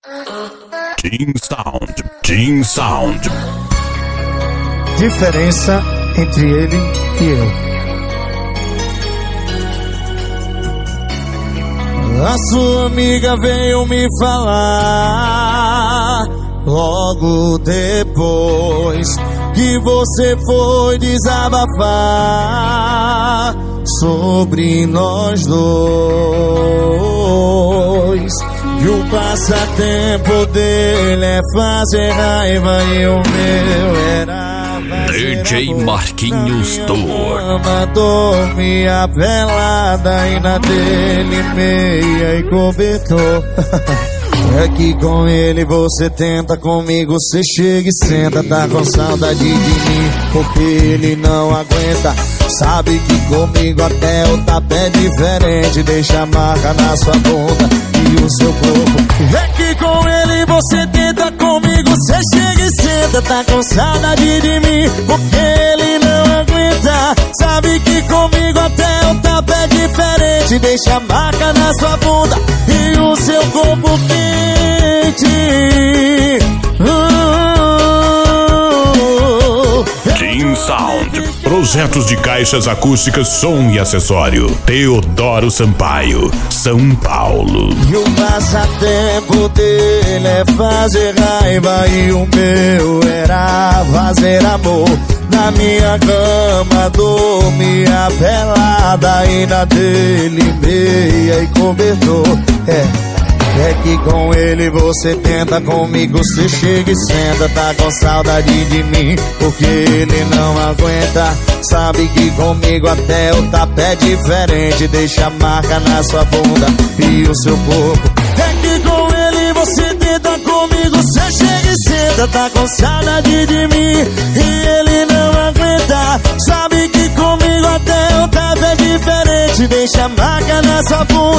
Team Sound. Diferença entre ele e eu. A sua amiga veio me falar logo depois que você foi desabafar sobre nós dois. E o passatempo dele é fazer raiva e o meu era DJ Marquinhos Tour. Dorme a pelada e na dele meia e cobertor. É que com ele você tenta, comigo você chega e senta. Tá com saudade de mim porque ele não aguenta. Sabe que comigo até o tapa é diferente. Deixa a marca na sua bunda e o seu corpo. É que com ele você tenta, comigo você chega e senta. Tá com saudade de mim porque ele não aguenta. Sabe que comigo até o tapa é diferente. Deixa a marca na sua bunda e o seu corpo quente. Team Sound. Projetos de caixas acústicas, som e acessório. Teodoro Sampaio, São Paulo. E o passatempo dele é fazer raiva e o meu era fazer amor. Na minha cama dormia pelada e na dele meia e cobertor. É que com ele você tenta, comigo você chega e senta. Tá com saudade de mim porque ele não aguenta. Sabe que comigo até o tapa é diferente. Deixa a marca na sua bunda e o seu corpo. É que com ele você tenta, comigo você chega e senta. Tá com saudade de mim e ele não aguenta. Sabe que comigo até o tapa é diferente. Deixa a marca na sua bunda